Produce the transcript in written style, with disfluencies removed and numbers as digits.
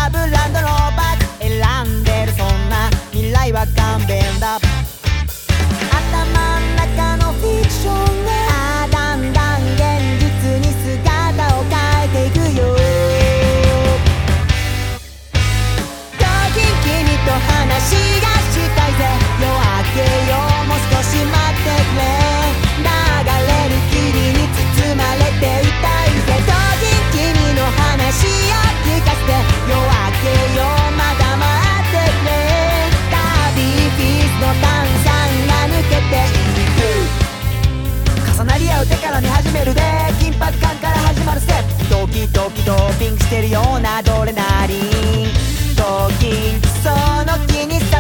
はブランドのバッグ選んでる。そんな未来は勘弁だ。頭ん中のフィクションがだんだん現実に姿を変えていくよ。時君と話がしたいぜ。夜明けよもう少し待ってくれ。流れる霧に包まれていたいぜ。時君の話を聞かせて。夜明けよまだ待ってくれ。旅フィスの炭酸が抜けていく。重なり合う手から見始めるで。緊迫感から始まるステップ。ドキドキドーピングしてるようなアドレナリン。時その気に